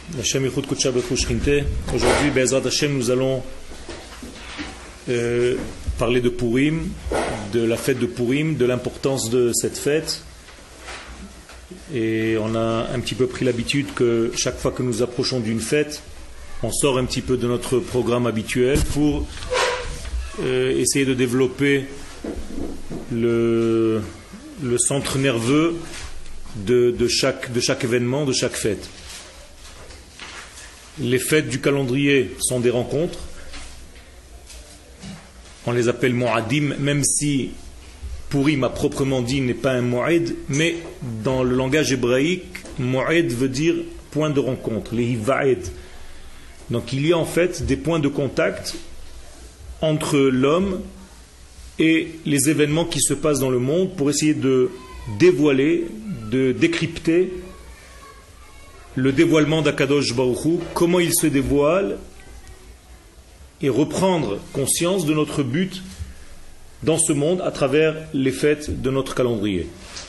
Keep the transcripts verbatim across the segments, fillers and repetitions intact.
Aujourd'hui, Be'ezrat Hashem, nous allons euh, parler de Purim, de la fête de Purim, de l'importance de cette fête. Et on a un petit peu pris l'habitude que chaque fois que nous approchons d'une fête, on sort un petit peu de notre programme habituel pour euh, essayer de développer le, le centre nerveux de, de, chaque, de chaque événement, de chaque fête. Les fêtes du calendrier sont des rencontres. On les appelle Mu'adim, même si Purim à proprement dit n'est pas un Mu'id, mais dans le langage hébraïque, Mu'id veut dire point de rencontre, les Hiva'id. Donc il y a en fait des points de contact entre l'homme et les événements qui se passent dans le monde pour essayer de dévoiler, de décrypter le dévoilement d'Akadosh Baruch Hu, comment il se dévoile, et reprendre conscience de notre but dans ce monde à travers les fêtes de notre calendrier.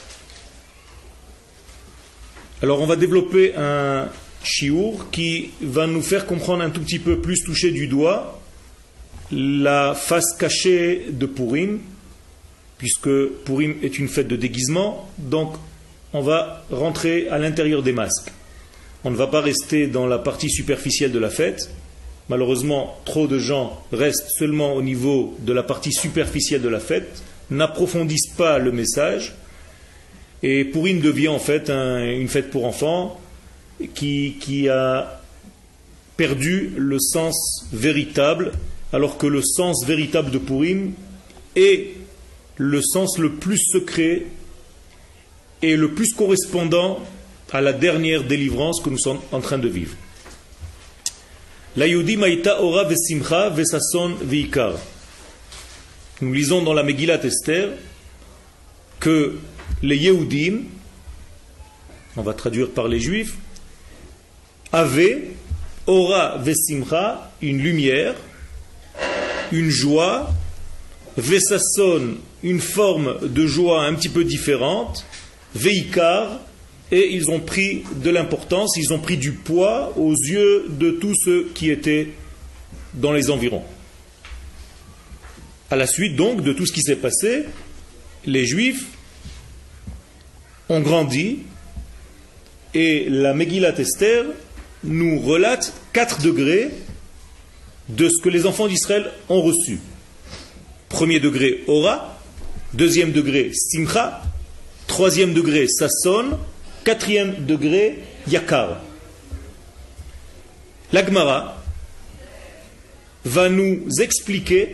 Alors on va développer un shiur qui va nous faire comprendre un tout petit peu plus, toucher du doigt la face cachée de Purim, puisque Purim est une fête de déguisement, donc on va rentrer à l'intérieur des masques. On ne va pas rester dans la partie superficielle de la fête. Malheureusement, trop de gens restent seulement au niveau de la partie superficielle de la fête, n'approfondissent pas le message, et Purim devient en fait un, une fête pour enfants qui, qui a perdu le sens véritable, alors que le sens véritable de Purim est le sens le plus secret et le plus correspondant à la dernière délivrance que nous sommes en train de vivre. La Yehudim Haïta Ora Vesimcha Vesason Veikar. Nous lisons dans la Megillat Esther que les Yehudim, on va traduire par les Juifs, avaient Ora Vesimcha, une lumière, une joie, Vesason, une forme de joie un petit peu différente, Veikar, et ils ont pris de l'importance, ils ont pris du poids aux yeux de tous ceux qui étaient dans les environs. À la suite donc de tout ce qui s'est passé, les Juifs ont grandi et la Megillat Esther nous relate quatre degrés de ce que les enfants d'Israël ont reçu. Premier degré, Ora. Deuxième degré, Simcha. Troisième degré, Sasson. Quatrième degré, Yakar. La Gemara va nous expliquer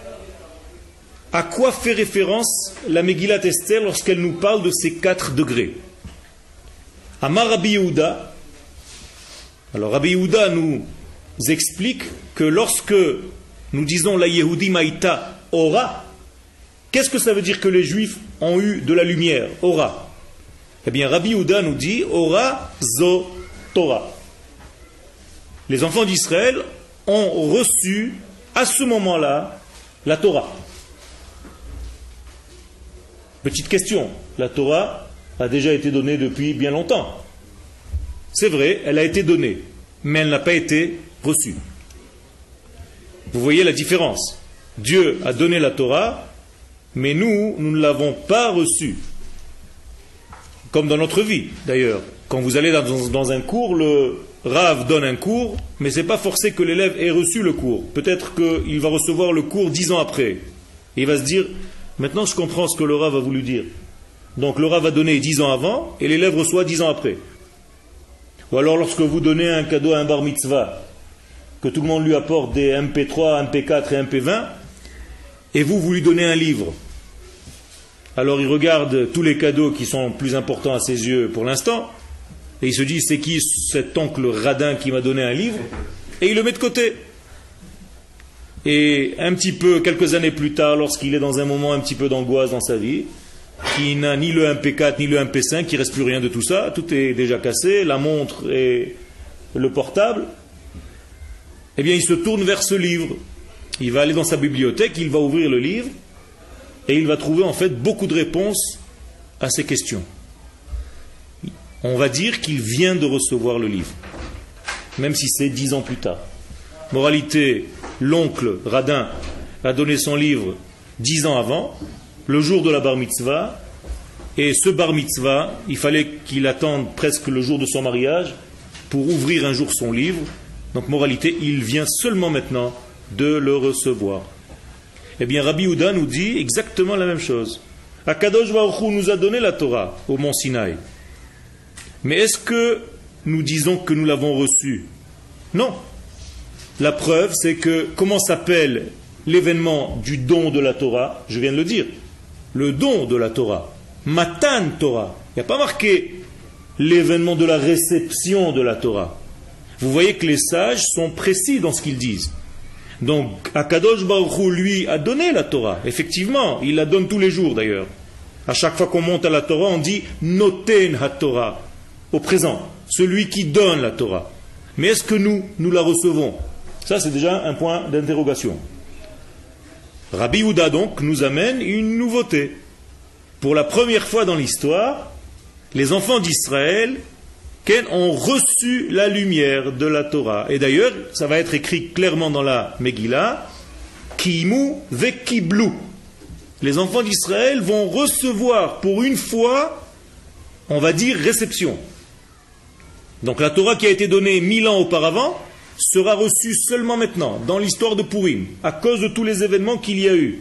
à quoi fait référence la Megillat Esther lorsqu'elle nous parle de ces quatre degrés. Amar Rabbi Yehuda. Alors Rabbi Yehuda nous explique que lorsque nous disons la Yehudim Haïta Ora, qu'est-ce que ça veut dire que les Juifs ont eu de la lumière, Ora? Eh bien, Rabbi Yehuda nous dit Ora zo Torah. Les enfants d'Israël ont reçu à ce moment-là la Torah. Petite question, la Torah a déjà été donnée depuis bien longtemps. C'est vrai, elle a été donnée, mais elle n'a pas été reçue. Vous voyez la différence. Dieu a donné la Torah, mais nous, nous ne l'avons pas reçue. Comme dans notre vie, d'ailleurs. Quand vous allez dans, dans un cours, le Rav donne un cours, mais ce n'est pas forcé que l'élève ait reçu le cours. Peut-être qu'il va recevoir le cours dix ans après. Et il va se dire, maintenant je comprends ce que le Rav a voulu dire. Donc le Rav a donné dix ans avant, et l'élève reçoit dix ans après. Ou alors lorsque vous donnez un cadeau à un bar mitzvah, que tout le monde lui apporte des M P trois, M P quatre et M P vingt, et vous, vous lui donnez un livre. Alors il regarde tous les cadeaux qui sont plus importants à ses yeux pour l'instant, et il se dit, c'est qui cet oncle radin qui m'a donné un livre? Et il le met de côté. Et un petit peu, quelques années plus tard, lorsqu'il est dans un moment un petit peu d'angoisse dans sa vie, qui n'a ni le M P quatre ni le M P cinq, qui ne reste plus rien de tout ça, tout est déjà cassé, la montre et le portable, eh bien il se tourne vers ce livre. Il va aller dans sa bibliothèque, il va ouvrir le livre, et il va trouver en fait beaucoup de réponses à ces questions. On va dire qu'il vient de recevoir le livre. même si c'est dix ans plus tard. Moralité, l'oncle Radin a donné son livre dix ans avant, le jour de la bar mitzvah, et ce bar mitzvah, il fallait qu'il attende presque le jour de son mariage pour ouvrir un jour son livre. Donc moralité, il vient seulement maintenant de le recevoir. Eh bien Rabbi Yehuda nous dit exactement la même chose. Akadosh Baruch Hu nous a donné la Torah au mont Sinaï. Mais est-ce que nous disons que nous l'avons reçue? Non. La preuve, c'est que, comment s'appelle l'événement du don de la Torah? Je viens de le dire. Le don de la Torah. Matan Torah. Il n'y a pas marqué l'événement de la réception de la Torah. Vous voyez que les sages sont précis dans ce qu'ils disent. Donc, Akadosh Baruch Hu, lui, a donné la Torah. Effectivement, il la donne tous les jours d'ailleurs. À chaque fois qu'on monte à la Torah, on dit Noten ha-Torah, au présent, celui qui donne la Torah. Mais est-ce que nous, nous la recevons? Ça, c'est déjà un point d'interrogation. Rabbi Yehuda, donc, nous amène une nouveauté. Pour la première fois dans l'histoire, les enfants d'Israël ont reçu la lumière de la Torah. Et d'ailleurs, ça va être écrit clairement dans la Megillah, Kimu vekiblu. Les enfants d'Israël vont recevoir pour une fois, on va dire, réception. Donc la Torah qui a été donnée mille ans auparavant sera reçue seulement maintenant, dans l'histoire de Purim, à cause de tous les événements qu'il y a eu.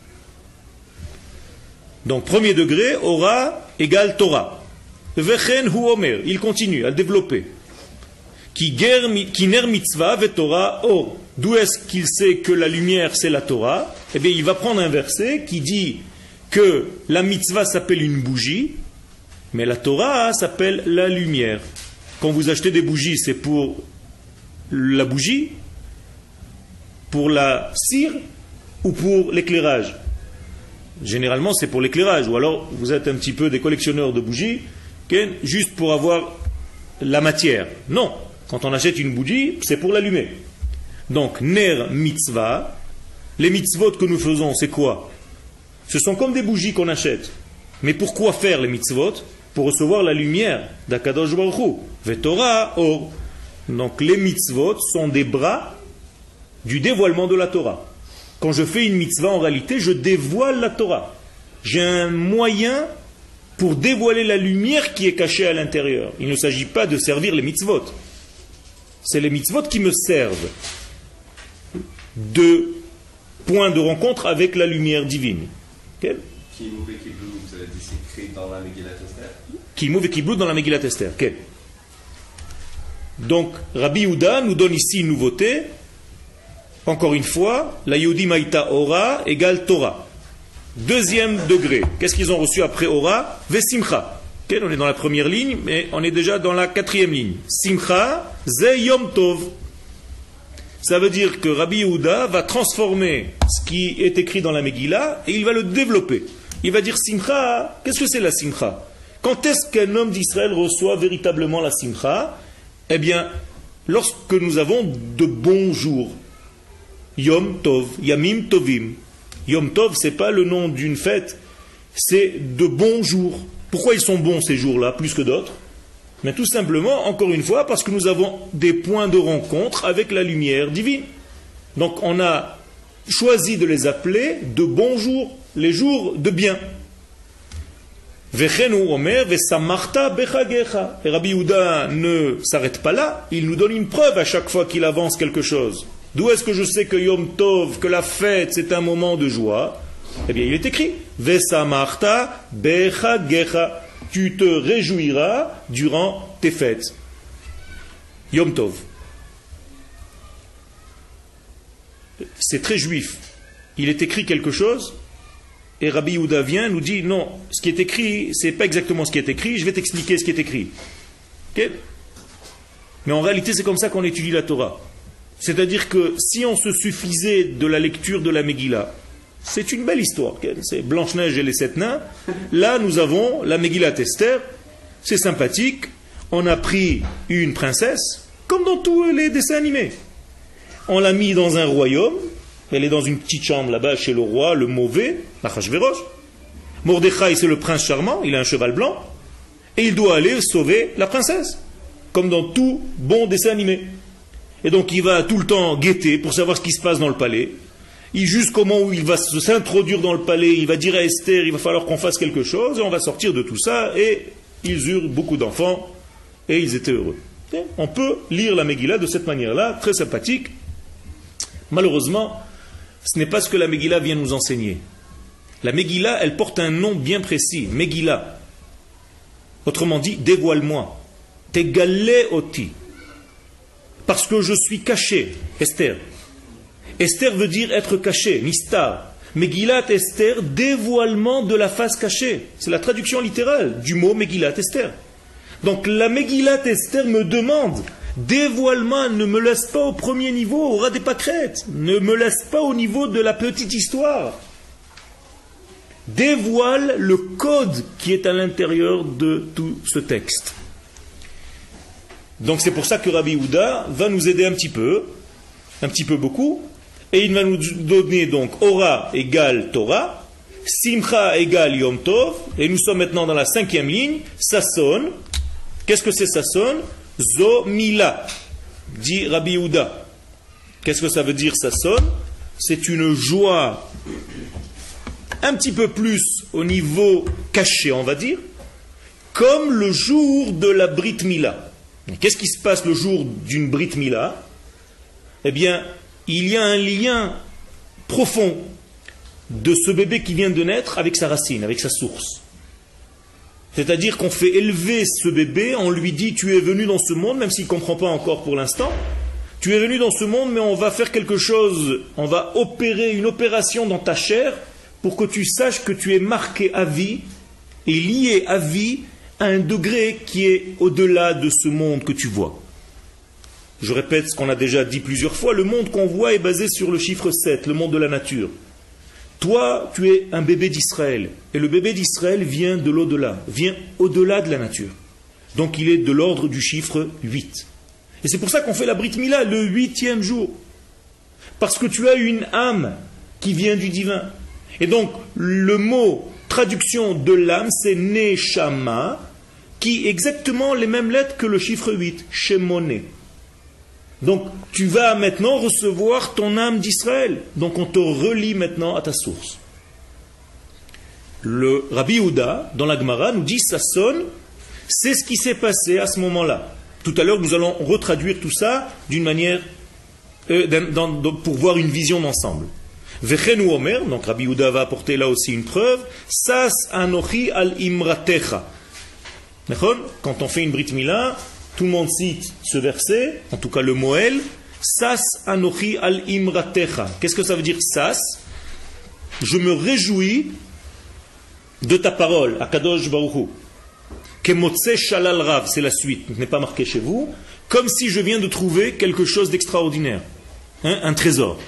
Donc premier degré, Ora égale Torah. Vechen hu omer, il continue à le développer. Ki ner mitzvah ve Torah or. D'où est-ce qu'il sait que la lumière c'est la Torah? Eh bien il va prendre un verset qui dit que la mitzvah s'appelle une bougie, mais la Torah s'appelle la lumière. Quand vous achetez des bougies, c'est pour la bougie, pour la cire ou pour l'éclairage? Généralement c'est pour l'éclairage, ou alors vous êtes un petit peu des collectionneurs de bougies, okay, juste pour avoir la matière. Non, quand on achète une bougie, c'est pour l'allumer. Donc, ner mitzvah, les mitzvot que nous faisons, c'est quoi? Ce sont comme des bougies qu'on achète. Mais pourquoi faire les mitzvot? Pour recevoir la lumière d'Akadosh Baruch Hu. Vetorah or. Donc, les mitzvot sont des bras du dévoilement de la Torah. Quand je fais une mitzvah, en réalité, je dévoile la Torah. J'ai un moyen pour dévoiler la lumière qui est cachée à l'intérieur. Il ne s'agit pas de servir les mitzvot. C'est les mitzvot qui me servent de point de rencontre avec la lumière divine. Okay? Kimu vekiblu, vous avez dit, c'est écrit dans la Megillat Esther. Kimu vekiblu dans la Megillat Esther. Okay. Donc, Rabbi Yehuda nous donne ici une nouveauté. Encore une fois, la Yehudi Maïta Ora égale Torah. Deuxième degré. Qu'est-ce qu'ils ont reçu après Ora? Vesimcha. Okay, on est dans la première ligne, mais on est déjà dans la quatrième ligne. Simcha, ze Yom Tov. Ça veut dire que Rabbi Yehuda va transformer ce qui est écrit dans la Megillah et il va le développer. Il va dire Simcha. Qu'est-ce que c'est la Simcha? Quand est-ce qu'un homme d'Israël reçoit véritablement la Simcha? Eh bien, lorsque nous avons de bons jours. Yom Tov, Yamim Tovim. Yom Tov, ce n'est pas le nom d'une fête, c'est de bons jours. Pourquoi ils sont bons ces jours-là, plus que d'autres? Mais tout simplement, encore une fois, parce que nous avons des points de rencontre avec la lumière divine. Donc on a choisi de les appeler de bons jours, les jours de bien. Vechenu Omer, Vesamarta Bechagecha. Et Rabbi Yehuda ne s'arrête pas là, il nous donne une preuve à chaque fois qu'il avance quelque chose. D'où est-ce que je sais que Yom Tov, que la fête, c'est un moment de joie? Eh bien, il est écrit Vesamarta Bechagecha. Tu te réjouiras durant tes fêtes. Yom Tov. C'est très juif. Il est écrit quelque chose, et Rabbi Yehuda vient, nous dit non, ce qui est écrit, c'est pas exactement ce qui est écrit, je vais t'expliquer ce qui est écrit. Okay? Mais en réalité, c'est comme ça qu'on étudie la Torah. C'est-à-dire que si on se suffisait de la lecture de la Megillah, c'est une belle histoire, c'est Blanche-Neige et les sept nains. Là, nous avons la Megillat Esther, c'est sympathique. On a pris une princesse, comme dans tous les dessins animés. On l'a mis dans un royaume, elle est dans une petite chambre là-bas chez le roi, le mauvais, Achashverosh. Mordechai, c'est le prince charmant, il a un cheval blanc, et il doit aller sauver la princesse, comme dans tout bon dessin animé. Et donc il va tout le temps guetter pour savoir ce qui se passe dans le palais. Et jusqu'au moment où il va s'introduire dans le palais, il va dire à Esther, il va falloir qu'on fasse quelque chose, et on va sortir de tout ça, et ils eurent beaucoup d'enfants, et ils étaient heureux. Et on peut lire la Megillah de cette manière-là, très sympathique. Malheureusement, ce n'est pas ce que la Megillah vient nous enseigner. La Megillah, elle porte un nom bien précis, Megillah. Autrement dit, dévoile-moi. Tegale oti. Parce que je suis caché, Esther. Esther veut dire être caché, Nistar. Megillat Esther, dévoilement de la face cachée. C'est la traduction littérale du mot Megillat Esther. Donc la Megillat Esther me demande, dévoilement, ne me laisse pas au premier niveau, au ras des pâquerettes. Ne me laisse pas au niveau de la petite histoire. Dévoile le code qui est à l'intérieur de tout ce texte. Donc c'est pour ça que Rabbi Yehuda va nous aider un petit peu, un petit peu beaucoup, et il va nous donner donc Ora égale Torah, Simcha égale Yom Tov, et nous sommes maintenant dans la cinquième ligne, Sasson. Qu'est-ce que c'est Sasson? Zo Mila, dit Rabbi Yehuda. Qu'est-ce que ça veut dire Sasson? C'est une joie un petit peu plus au niveau caché, on va dire, comme le jour de la Brit Mila. Qu'est-ce qui se passe le jour d'une Brit Mila? Eh bien, il y a un lien profond de ce bébé qui vient de naître avec sa racine, avec sa source. C'est-à-dire qu'on fait élever ce bébé, on lui dit tu es venu dans ce monde, même s'il ne comprend pas encore pour l'instant, tu es venu dans ce monde, mais on va faire quelque chose, on va opérer une opération dans ta chair pour que tu saches que tu es marqué à vie et lié à vie à un degré qui est au-delà de ce monde que tu vois. Je répète ce qu'on a déjà dit plusieurs fois, le monde qu'on voit est basé sur le chiffre sept, le monde de la nature. Toi, tu es un bébé d'Israël, et le bébé d'Israël vient de l'au-delà, vient au-delà de la nature. Donc il est de l'ordre du chiffre huit. Et c'est pour ça qu'on fait la Brit Mila le huitième jour. Parce que tu as une âme qui vient du divin. Et donc, le mot traduction de l'âme, c'est Neshama, qui est exactement les mêmes lettres que le chiffre huit, Shemoné. Donc, tu vas maintenant recevoir ton âme d'Israël. Donc, on te relie maintenant à ta source. Le Rabbi Yehuda, dans la Gemara, nous dit, ça sonne, c'est ce qui s'est passé à ce moment-là. Tout à l'heure, nous allons retraduire tout ça d'une manière, euh, dans, dans, pour voir une vision d'ensemble. Vechenu Omer, donc Rabbi Yehuda va apporter là aussi une preuve, Sas anochi al imratecha. Quand on fait une Brit Mila, tout le monde cite ce verset, en tout cas le Moël, Sas anochi al imratecha. Qu'est-ce que ça veut dire Sas? Je me réjouis de ta parole, Akadosh Baruch Hu. Kemotse shalal rav, c'est la suite, ce n'est pas marqué chez vous, comme si je viens de trouver quelque chose d'extraordinaire, hein, un trésor.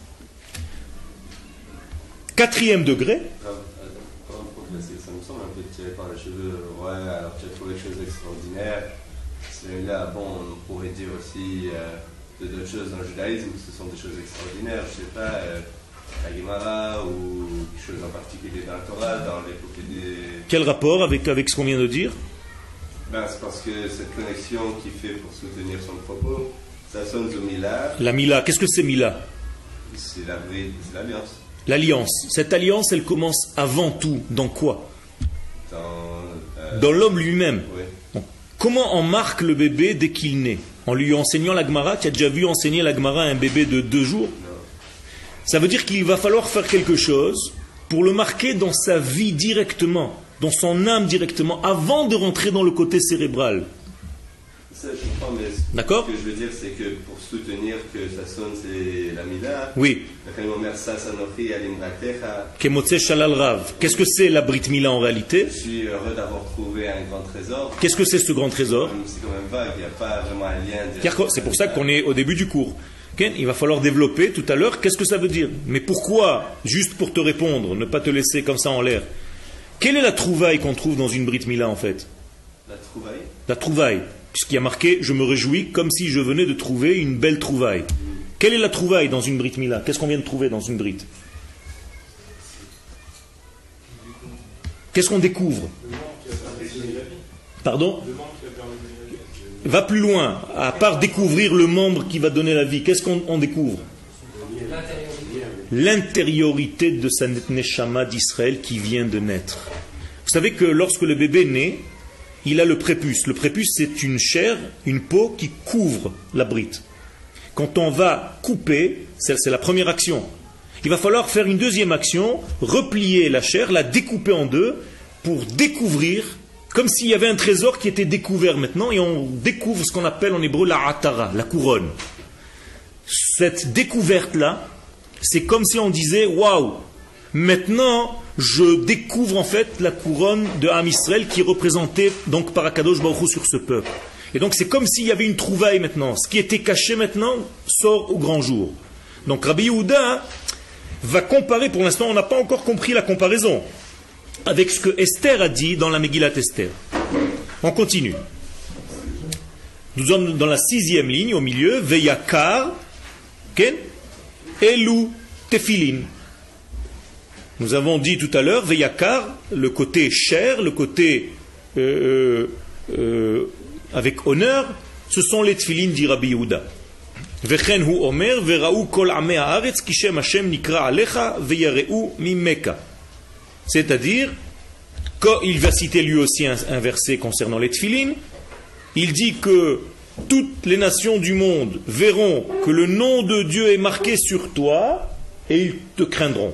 Quatrième degré. Ça me semble un peu tiré par les cheveux. Ouais, alors tu as trouvé quelque chose d'extraordinaire. Celui-là, bon, on pourrait dire aussi euh, de d'autres choses dans le judaïsme, ce sont des choses extraordinaires. Je ne sais pas, euh, la Gemara ou quelque chose en particulier dans la Torah, dans l'épopée des... Quel rapport avec, avec ce qu'on vient de dire? Ben, c'est parce que cette connexion qu'il fait pour soutenir son propos, ça sonne au Mila. La Mila, qu'est-ce que c'est Mila? C'est la vraie, c'est l'alliance. L'alliance. Cette alliance, elle commence avant tout. Dans quoi? Dans, euh, Dans l'homme lui-même. Oui. Donc, comment on marque le bébé dès qu'il naît? En lui enseignant la Gemara. Tu as déjà vu enseigner la Gemara à un bébé de deux jours? Non. Ça veut dire qu'il va falloir faire quelque chose pour le marquer dans sa vie directement, dans son âme directement, avant de rentrer dans le côté cérébral. Ça, je comprends, mais D'accord? ce que je veux dire, c'est que pour soutenir que ça sonne, c'est la Mila. Oui. Kemotse shalal rav. Qu'est-ce que c'est la Brit Mila en réalité? Je suis heureux d'avoir trouvé un grand trésor. Qu'est-ce que c'est ce grand trésor? C'est quand même vague, il n'y a pas vraiment un lien. C'est pour ça qu'on est au début du cours. Il va falloir développer tout à l'heure. Qu'est-ce que ça veut dire? Mais pourquoi? Juste pour te répondre, ne pas te laisser comme ça en l'air. Quelle est la trouvaille qu'on trouve dans une Brit Mila en fait? La trouvaille? La trouvaille. Puisqu'il y a marqué, je me réjouis comme si je venais de trouver une belle trouvaille. Quelle est la trouvaille dans une Brit Mila? Qu'est-ce qu'on vient de trouver dans une Brit? Qu'est-ce qu'on découvre? Pardon? va plus loin. À part découvrir le membre qui va donner la vie, qu'est-ce qu'on on découvre? L'intériorité de sa neshama d'Israël qui vient de naître. Vous savez que lorsque le bébé naît, il a le prépuce. Le prépuce, c'est une chair, une peau qui couvre la brite. Quand on va couper, c'est la première action. Il va falloir faire une deuxième action, replier la chair, la découper en deux, pour découvrir, comme s'il y avait un trésor qui était découvert maintenant, et on découvre ce qu'on appelle en hébreu la atara, la couronne. Cette découverte-là, c'est comme si on disait, waouh, maintenant je découvre en fait la couronne de Am Israël qui est représentée donc par Akadosh Baruch Hu sur ce peuple. Et donc c'est comme s'il y avait une trouvaille maintenant. Ce qui était caché maintenant sort au grand jour. Donc Rabbi Yehuda va comparer, pour l'instant on n'a pas encore compris la comparaison, avec ce que Esther a dit dans la Megillat Esther. On continue. Nous sommes dans la sixième ligne, au milieu, Veyakar, Ken, Elu, Tefilin. Nous avons dit tout à l'heure, Veyakar, le côté cher, le côté euh, euh, avec honneur, ce sont les Tefilin, dit Rabbi Yehuda. Vechen hu omer, vera'u kol amei haaretz, ki shem Hashem nikra alecha, veyareu mimeka. C'est-à-dire, quand il va citer lui aussi un, un verset concernant les Tefilin, il dit que toutes les nations du monde verront que le nom de Dieu est marqué sur toi et ils te craindront.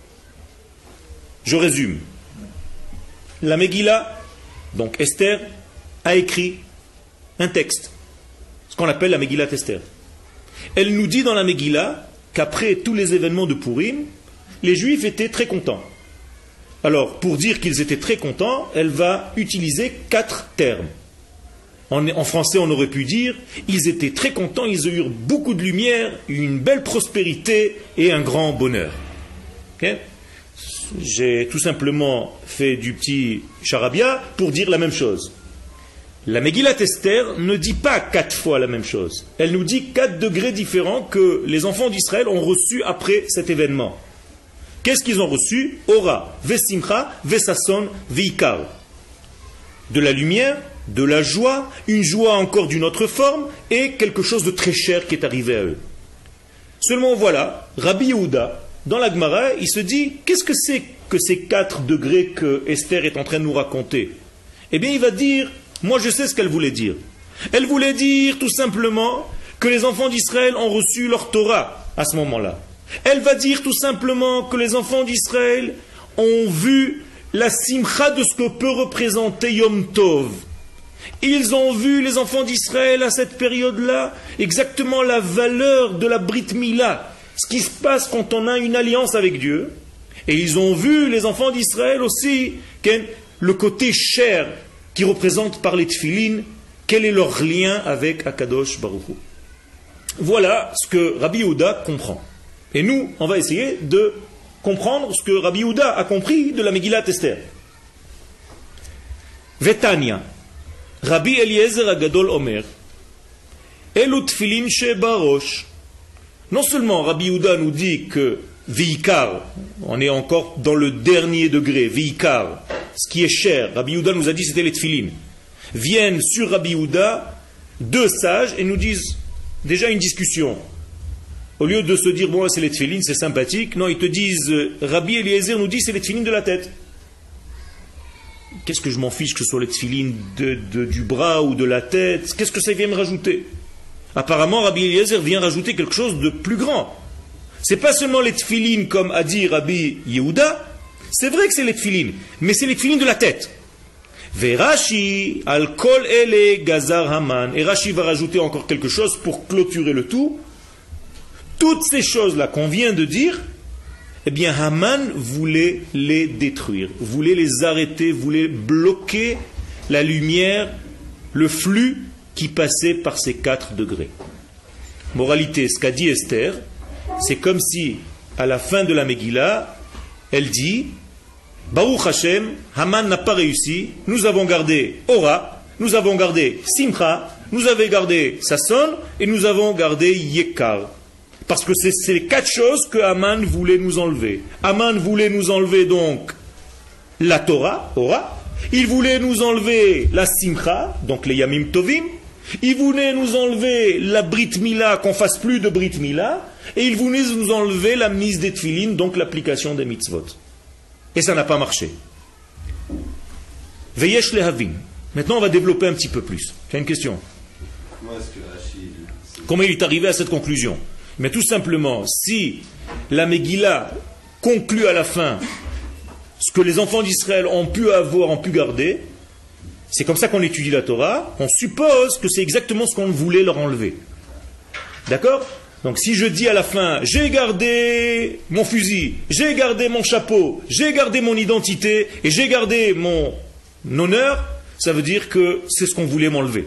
Je résume. La Megillah, donc Esther, a écrit un texte, ce qu'on appelle la Megillat Esther. Elle nous dit dans la Megillah qu'après tous les événements de Purim, les Juifs étaient très contents. Alors, pour dire qu'ils étaient très contents, elle va utiliser quatre termes. En, en français, on aurait pu dire, ils étaient très contents, ils eurent beaucoup de lumière, une belle prospérité et un grand bonheur. Okay? J'ai tout simplement fait du petit charabia pour dire la même chose. La Megillat Esther ne dit pas quatre fois la même chose. Elle nous dit quatre degrés différents que les enfants d'Israël ont reçus après cet événement. Qu'est-ce qu'ils ont reçu? Ora, Vesimcha, Vesason, Veikar. De la lumière, de la joie, une joie encore d'une autre forme, et quelque chose de très cher qui est arrivé à eux. Seulement voilà, Rabbi Yehuda, dans la Gemara, il se dit, qu'est-ce que c'est que ces quatre degrés que Esther est en train de nous raconter? Eh bien, il va dire, moi je sais ce qu'elle voulait dire. Elle voulait dire tout simplement que les enfants d'Israël ont reçu leur Torah à ce moment-là. Elle va dire tout simplement que les enfants d'Israël ont vu la simcha de ce que peut représenter Yom Tov. Ils ont vu, les enfants d'Israël, à cette période-là, exactement la valeur de la Brit Mila, ce qui se passe quand on a une alliance avec Dieu. Et ils ont vu, les enfants d'Israël aussi, le côté cher qui représente par les Tefilin, quel est leur lien avec Akadosh Baruch Hu. Voilà ce que Rabbi Yehuda comprend. Et nous, on va essayer de comprendre ce que Rabbi Yehuda a compris de la Megillat Esther. Vetania, Rabbi Eliezer Agadol Omer, Elu Tfilin Shebarosh. Non seulement Rabbi Yehuda nous dit que Veikar, on est encore dans le dernier degré, Veikar, ce qui est cher, Rabbi Yehuda nous a dit c'était les Tfilin, viennent sur Rabbi Yehuda deux sages et nous disent déjà une discussion. Au lieu de se dire, bon, c'est les tefilines, c'est sympathique, non, ils te disent, Rabbi Eliezer nous dit, c'est les tefilines de la tête. Qu'est-ce que je m'en fiche que ce soit les tefilines de, de, du bras ou de la tête? Qu'est-ce que ça vient me rajouter? Apparemment, Rabbi Eliezer vient rajouter quelque chose de plus grand. C'est pas seulement les tefilines, comme a dit Rabbi Yehuda, c'est vrai que c'est les tefilines, mais c'est les tefilines de la tête. Verashi, al kol ele gazar Haman. Et Rashi va rajouter encore quelque chose pour clôturer le tout. Toutes ces choses-là qu'on vient de dire, eh bien Haman voulait les détruire, voulait les arrêter, voulait bloquer la lumière, le flux qui passait par ces quatre degrés. Moralité, ce qu'a dit Esther, c'est comme si, à la fin de la Megillah, elle dit, Baruch Hashem, Haman n'a pas réussi, nous avons gardé Ora, nous avons gardé Simcha, nous avons gardé Sason, et nous avons gardé Yekar. Parce que c'est ces quatre choses que Haman voulait nous enlever. Haman voulait nous enlever donc la Torah, Ora. Il voulait nous enlever la Simcha, donc les Yamim Tovim. Il voulait nous enlever la Brit Mila, qu'on fasse plus de Brit Mila, et il voulait nous enlever la mise des tefilines, donc l'application des mitzvot. Et ça n'a pas marché. Veyesh lehavin. Maintenant, on va développer un petit peu plus. Tu as une question? Comment est-ce que Rachid... Comment il est arrivé à cette conclusion? Mais tout simplement, si la Megillah conclut à la fin ce que les enfants d'Israël ont pu avoir, ont pu garder, c'est comme ça qu'on étudie la Torah, on suppose que c'est exactement ce qu'on voulait leur enlever. D'accord? Donc si je dis à la fin, j'ai gardé mon fusil, j'ai gardé mon chapeau, j'ai gardé mon identité et j'ai gardé mon honneur, ça veut dire que c'est ce qu'on voulait m'enlever.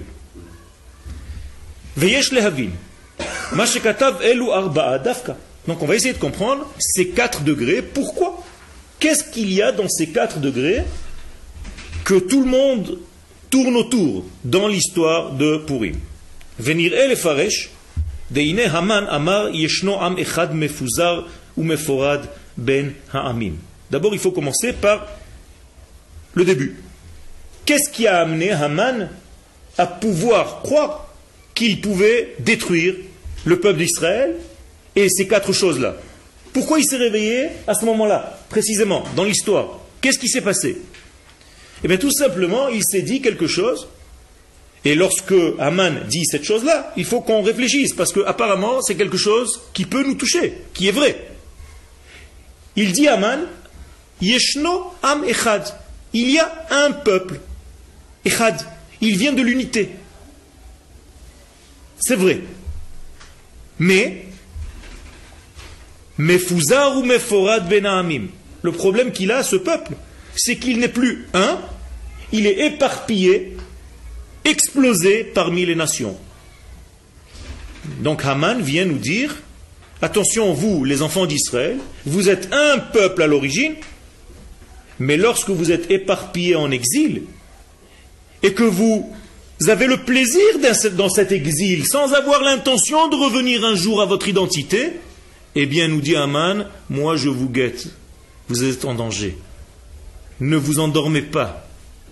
Veyesh lehavin. Ma shekatav elu arba'a dafka. Donc on va essayer de comprendre ces quatre degrés. Pourquoi? Qu'est-ce qu'il y a dans ces quatre degrés que tout le monde tourne autour dans l'histoire de Purim? Venir el faresh deine Haman amar yeshno am echad mefuzar ou meforad ben ha'amim. D'abord, il faut commencer par le début. Qu'est-ce qui a amené Haman à pouvoir croire qu'il pouvait détruire le peuple d'Israël et ces quatre choses-là? Pourquoi il s'est réveillé à ce moment-là, précisément, dans l'histoire? Qu'est-ce qui s'est passé? Eh bien, tout simplement, il s'est dit quelque chose. Et lorsque Haman dit cette chose-là, il faut qu'on réfléchisse, parce qu'apparemment, c'est quelque chose qui peut nous toucher, qui est vrai. Il dit Haman, Yeshno am echad. Il y a un peuple. Echad. Il vient de l'unité. C'est vrai. Mais, Mefuzar ou Meforad ben ha'amim. Le problème qu'il a, ce peuple, c'est qu'il n'est plus un, il est éparpillé, explosé parmi les nations. Donc Haman vient nous dire, attention vous, les enfants d'Israël, vous êtes un peuple à l'origine, mais lorsque vous êtes éparpillés en exil, et que vous avez le plaisir dans cet exil, sans avoir l'intention de revenir un jour à votre identité, eh bien nous dit Haman, moi je vous guette, vous êtes en danger. Ne vous endormez pas.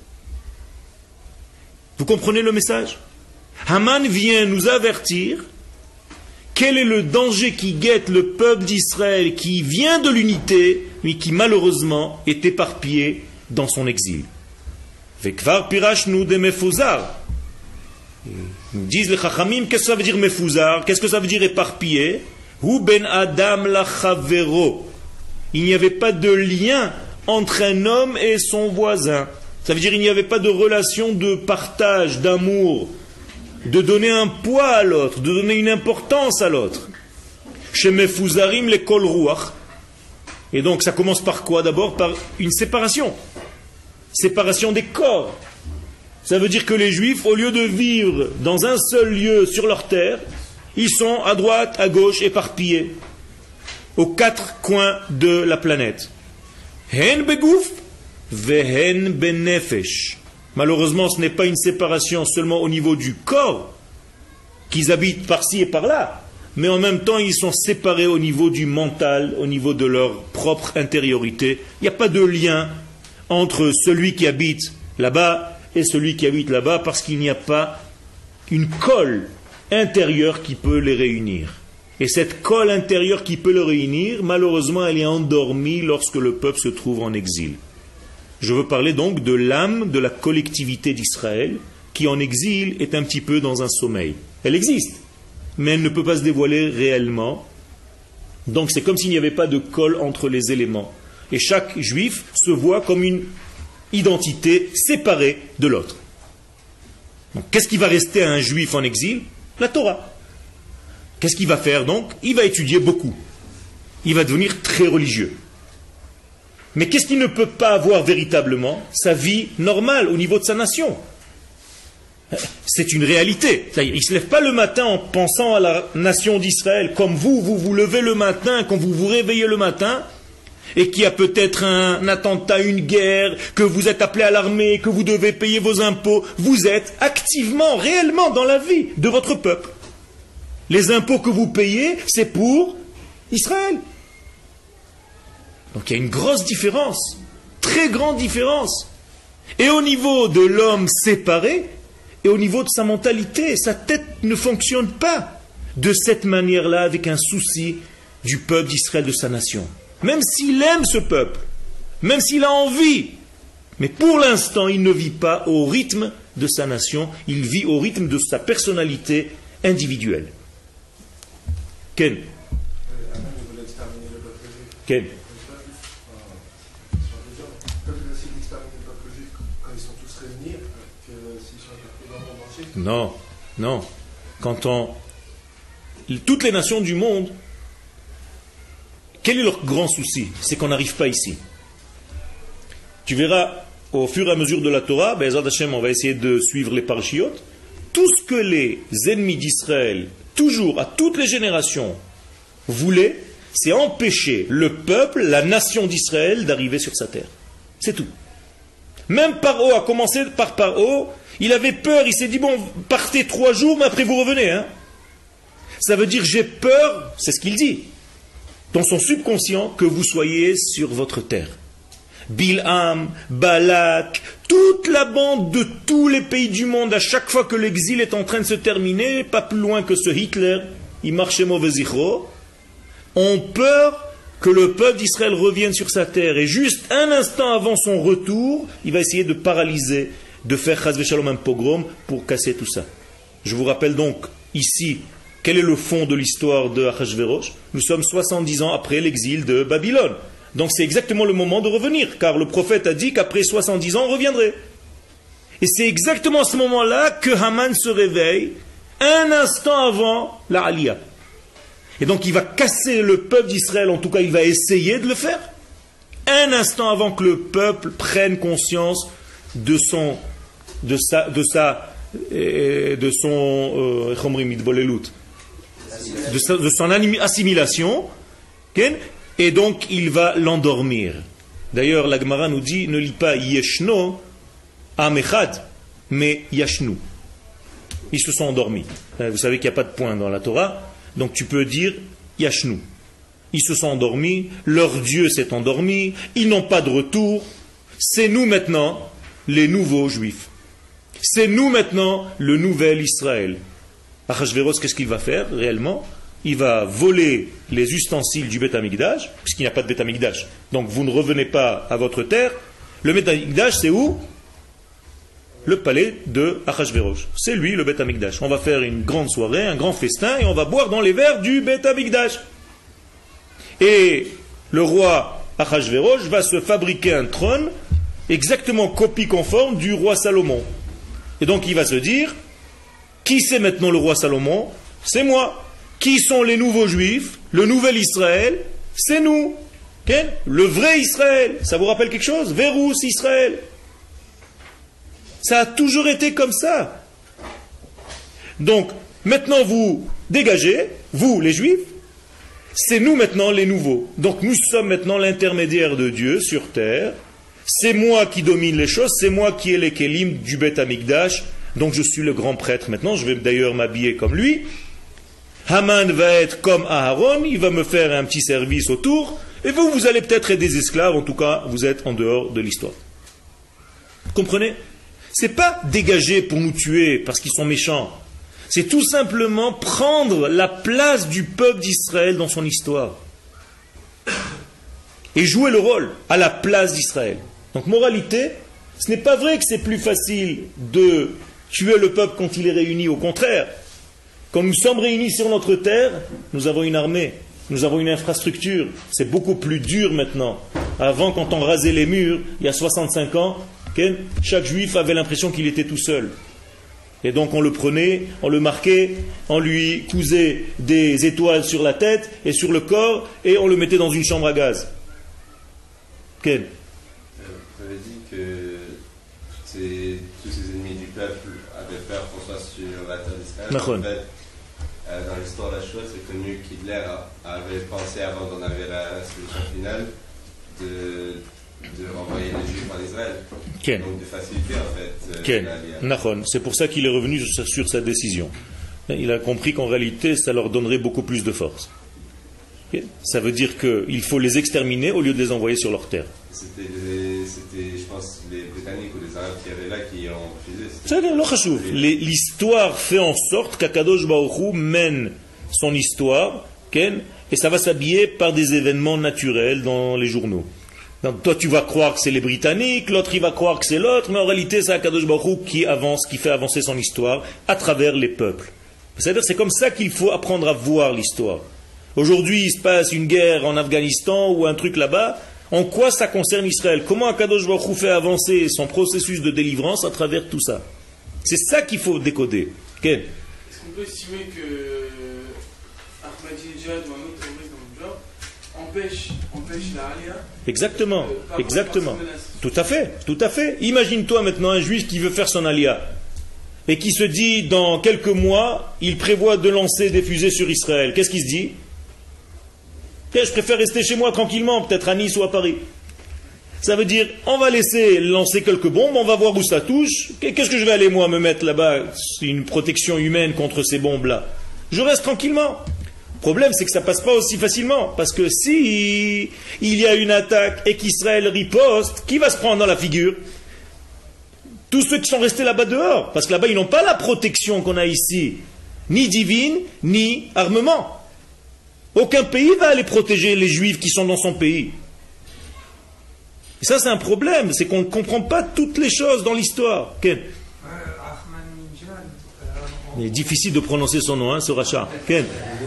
Vous comprenez le message? Haman vient nous avertir quel est le danger qui guette le peuple d'Israël qui vient de l'unité, mais qui malheureusement est éparpillé dans son exil. Vekvar pirashnu de mefuzar. Nous disent les chachamim, qu'est-ce que ça veut dire mefuzar? Qu'est-ce que ça veut dire éparpillé? Hu ben adam la chavero. Il n'y avait pas de lien entre un homme et son voisin. Ça veut dire qu'il n'y avait pas de relation de partage, d'amour, de donner un poids à l'autre, de donner une importance à l'autre. Chez Mefuzarim les kol ruach. Et donc ça commence par quoi? D'abord par une séparation. Séparation des corps. Ça veut dire que les Juifs, au lieu de vivre dans un seul lieu sur leur terre, ils sont à droite, à gauche, éparpillés, aux quatre coins de la planète. Hen begouf, vehen benefesh. Malheureusement, ce n'est pas une séparation seulement au niveau du corps, qu'ils habitent par-ci et par-là, mais en même temps, ils sont séparés au niveau du mental, au niveau de leur propre intériorité. Il n'y a pas de lien entre celui qui habite là-bas et celui qui habite là-bas, parce qu'il n'y a pas une colle intérieure qui peut les réunir. Et cette colle intérieure qui peut le réunir, malheureusement, elle est endormie lorsque le peuple se trouve en exil. Je veux parler donc de l'âme de la collectivité d'Israël, qui en exil est un petit peu dans un sommeil. Elle existe, mais elle ne peut pas se dévoiler réellement. Donc c'est comme s'il n'y avait pas de colle entre les éléments. Et chaque juif se voit comme une identité séparée de l'autre. Donc qu'est-ce qui va rester à un juif en exil? La Torah. Qu'est-ce qu'il va faire donc? Il va étudier beaucoup. Il va devenir très religieux. Mais qu'est-ce qu'il ne peut pas avoir véritablement? Sa vie normale au niveau de sa nation. C'est une réalité. Il ne se lève pas le matin en pensant à la nation d'Israël comme vous, vous vous levez le matin, quand vous vous réveillez le matin, et qu'il y a peut-être un attentat, une guerre, que vous êtes appelé à l'armée, que vous devez payer vos impôts. Vous êtes activement, réellement dans la vie de votre peuple. Les impôts que vous payez, c'est pour Israël. Donc il y a une grosse différence, très grande différence. Et au niveau de l'homme séparé, et au niveau de sa mentalité. Sa tête ne fonctionne pas de cette manière-là avec un souci du peuple d'Israël, de sa nation. Même s'il aime ce peuple, même s'il a envie, mais pour l'instant, il ne vit pas au rythme de sa nation, il vit au rythme de sa personnalité individuelle. Ken. Ken. Non, non. Quand on... Toutes les nations du monde, quel est leur grand souci? C'est qu'on n'arrive pas ici. Tu verras, au fur et à mesure de la Torah, Be'ezrat Hashem, on va essayer de suivre les parashiot, tout ce que les ennemis d'Israël, toujours, à toutes les générations, voulaient, c'est empêcher le peuple, la nation d'Israël, d'arriver sur sa terre. C'est tout. Même Paro, a commencé par Paro, il avait peur, il s'est dit, bon, partez trois jours, mais après vous revenez. Hein. Ça veut dire, j'ai peur, c'est ce qu'il dit, dans son subconscient, que vous soyez sur votre terre. Bilham, Balak, toute la bande de tous les pays du monde, à chaque fois que l'exil est en train de se terminer, pas plus loin que ce Hitler, il marchait mauvais zichro, ont peur que le peuple d'Israël revienne sur sa terre. Et juste un instant avant son retour, il va essayer de paralyser, de faire chas v'shalom un pogrom pour casser tout ça. Je vous rappelle donc ici, quel est le fond de l'histoire de Achashverosh? Nous sommes soixante-dix ans après l'exil de Babylone. Donc c'est exactement le moment de revenir, car le prophète a dit qu'après soixante-dix ans, on reviendrait. Et c'est exactement à ce moment-là que Haman se réveille, un instant avant la Aliyah. Et donc il va casser le peuple d'Israël, en tout cas il va essayer de le faire, un instant avant que le peuple prenne conscience de son, de sa, de sa, de son, euh, de, sa, de son assimilation, et donc il va l'endormir. D'ailleurs la Gemara nous dit, ne lis pas Yeshno Amechad, mais Yashnu. Ils se sont endormis. Vous savez qu'il n'y a pas de point dans la Torah. Donc tu peux dire Yashnu. Ils se sont endormis, leur Dieu s'est endormi, ils n'ont pas de retour. C'est nous maintenant, les nouveaux Juifs. C'est nous maintenant, le nouvel Israël. Achashverosh, qu'est-ce qu'il va faire réellement? Il va voler les ustensiles du Beth Amikdash, puisqu'il n'y a pas de Beth Amikdash. Donc vous ne revenez pas à votre terre. Le Beth Amikdash, c'est où? Le palais de Achashverosh. C'est lui le Beth Amikdash. On va faire une grande soirée, un grand festin, et on va boire dans les verres du Beth Amikdash. Et le roi Achashverosh va se fabriquer un trône exactement copie conforme du roi Salomon. Et donc il va se dire, qui c'est maintenant le roi Salomon? C'est moi. Qui sont les nouveaux juifs? Le nouvel Israël? C'est nous. Okay? Le vrai Israël. Ça vous rappelle quelque chose? Verous Israël. Ça a toujours été comme ça. Donc, maintenant vous dégagez, vous les Juifs, c'est nous maintenant les nouveaux. Donc nous sommes maintenant l'intermédiaire de Dieu sur terre. C'est moi qui domine les choses, c'est moi qui ai les kélim du Beth Amikdash. Donc je suis le grand prêtre maintenant, je vais d'ailleurs m'habiller comme lui. Haman va être comme Aharon, il va me faire un petit service autour. Et vous, vous allez peut-être être des esclaves, en tout cas, vous êtes en dehors de l'histoire. Comprenez ? C'est pas dégager pour nous tuer parce qu'ils sont méchants. C'est tout simplement prendre la place du peuple d'Israël dans son histoire. Et jouer le rôle à la place d'Israël. Donc, moralité, ce n'est pas vrai que c'est plus facile de tuer le peuple quand il est réuni. Au contraire, quand nous sommes réunis sur notre terre, nous avons une armée, nous avons une infrastructure. C'est beaucoup plus dur maintenant. Avant, quand on rasait les murs, il y a soixante-cinq ans, chaque juif avait l'impression qu'il était tout seul. Et donc on le prenait, on le marquait, on lui cousait des étoiles sur la tête et sur le corps, et on le mettait dans une chambre à gaz. Ken? Vous avez dit que ces, tous ces ennemis du peuple avaient peur qu'on soit sur la terre d'Israël. En fait, euh, dans l'histoire de la chose, c'est connu qu'Hitler avait pensé, avant d'en avoir la solution finale, de... de renvoyer les Juifs en Israël. Ken. Donc de faciliter en fait. Ken. Nachon. C'est pour ça qu'il est revenu sur, sur sa décision. Il a compris qu'en réalité, ça leur donnerait beaucoup plus de force. Okay. Ça veut dire qu'il faut les exterminer au lieu de les envoyer sur leur terre. C'était les, c'était, je pense, les Britanniques ou les Arabes qui avaient là qui ont refusé. C'est l'histoire fait en sorte qu'Akadosh Baruch Hu mène son histoire, Ken, et ça va s'habiller par des événements naturels dans les journaux. Donc toi tu vas croire que c'est les Britanniques, l'autre il va croire que c'est l'autre, mais en réalité c'est Akadosh Baruch Hu qui avance, qui fait avancer son histoire à travers les peuples. C'est-à-dire c'est comme ça qu'il faut apprendre à voir l'histoire. Aujourd'hui il se passe une guerre en Afghanistan ou un truc là-bas, en quoi ça concerne Israël? Comment Akadosh Baruch Hu fait avancer son processus de délivrance à travers tout ça? C'est ça qu'il faut décoder. Okay. Est-ce qu'on peut estimer que Ahmadinejad ou un autre terroriste dans le genre empêche, empêche la Alia? Exactement, euh, exactement. Tout à fait, tout à fait. Imagine-toi maintenant un juif qui veut faire son alia et qui se dit dans quelques mois, il prévoit de lancer des fusées sur Israël. Qu'est-ce qu'il se dit? Je préfère rester chez moi tranquillement, peut-être à Nice ou à Paris. Ça veut dire, on va laisser lancer quelques bombes, on va voir où ça touche. Qu'est-ce que je vais aller moi me mettre là-bas? C'est une protection humaine contre ces bombes-là. Je reste tranquillement. Le problème, c'est que ça ne passe pas aussi facilement. Parce que si il y a une attaque et qu'Israël riposte, qui va se prendre dans la figure? Tous ceux qui sont restés là-bas dehors. Parce que là-bas, ils n'ont pas la protection qu'on a ici. Ni divine, ni armement. Aucun pays va aller protéger les juifs qui sont dans son pays. Et ça, c'est un problème. C'est qu'on ne comprend pas toutes les choses dans l'histoire. Ken. Il est difficile de prononcer son nom, hein, ce rachat. Ken.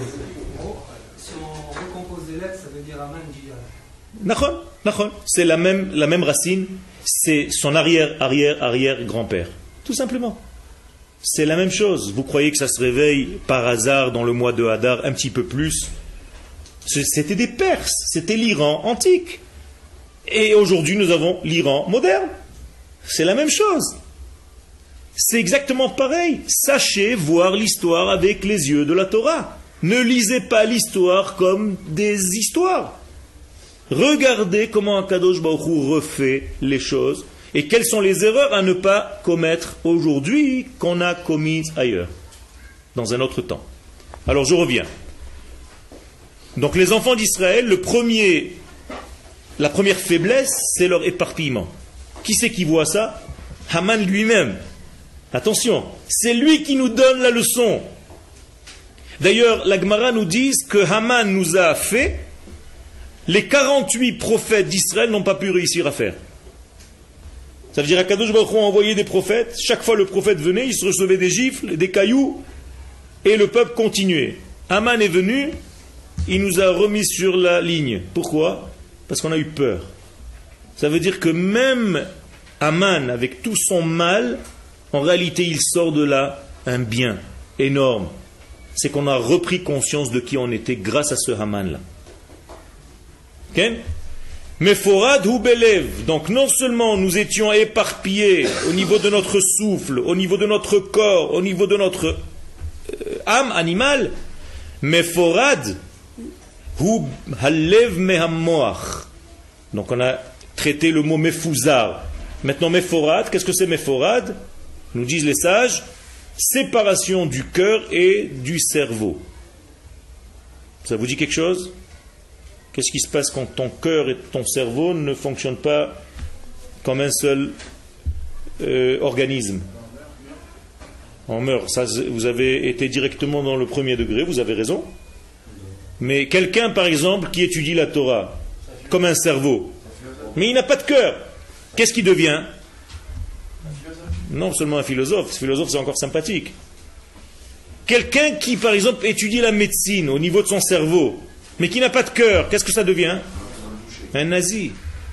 Nachon, nachon. C'est la même, la même racine, c'est son arrière, arrière, arrière grand-père. Tout simplement. C'est la même chose. Vous croyez que ça se réveille par hasard dans le mois de Hadar un petit peu plus? C'était des Perses, c'était l'Iran antique. Et aujourd'hui nous avons l'Iran moderne. C'est la même chose. C'est exactement pareil. Sachez voir l'histoire avec les yeux de la Torah. Ne lisez pas l'histoire comme des histoires. Regardez comment Akadosh Baruch Hu refait les choses et quelles sont les erreurs à ne pas commettre aujourd'hui qu'on a commises ailleurs, dans un autre temps. Alors je reviens. Donc les enfants d'Israël, le premier, la première faiblesse, c'est leur éparpillement. Qui c'est qui voit ça? Haman lui-même. Attention, c'est lui qui nous donne la leçon. D'ailleurs, la Gemara nous dit que Haman nous a fait les quarante-huit prophètes d'Israël n'ont pas pu réussir à faire. Ça veut dire qu'Akadosh Baruch Hu a envoyé des prophètes, chaque fois le prophète venait, il se recevait des gifles, des cailloux, et le peuple continuait. Haman est venu, il nous a remis sur la ligne. Pourquoi? Parce qu'on a eu peur. Ça veut dire que même Haman, avec tout son mal, en réalité il sort de là un bien énorme. C'est qu'on a repris conscience de qui on était grâce à ce Haman-là. Okay? Meforad hu belev. Donc non seulement nous étions éparpillés au niveau de notre souffle, au niveau de notre corps, au niveau de notre euh, âme animale, Meforad hu halev mehammoach. Donc on a traité le mot mefouzar. Maintenant Meforad, qu'est-ce que c'est Meforad? Nous disent les sages, séparation du cœur et du cerveau. Ça vous dit quelque chose? Qu'est-ce qui se passe quand ton cœur et ton cerveau ne fonctionnent pas comme un seul euh, organisme? On meurt. Ça, vous avez été directement dans le premier degré, vous avez raison. Mais quelqu'un, par exemple, qui étudie la Torah, comme un cerveau, mais il n'a pas de cœur, qu'est-ce qu'il devient? Non seulement un philosophe, ce philosophe c'est encore sympathique. Quelqu'un qui, par exemple, étudie la médecine au niveau de son cerveau, mais qui n'a pas de cœur, qu'est-ce que ça devient? Un nazi.